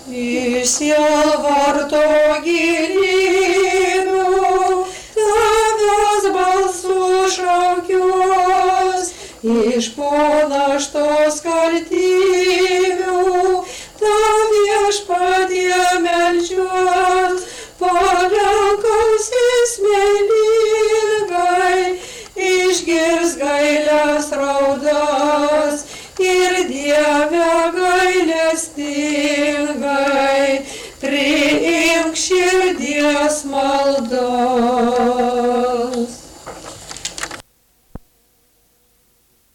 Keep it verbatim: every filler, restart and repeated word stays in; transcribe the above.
Iš sielvarto gilinių tavęs balsų šaukiuos, iš po naštos kaltymių tam viešpatie meldžiuos, palenk ausis meilingai, išgirs gailias raudas ir Dieve gailestingai, priimk širdies maldą.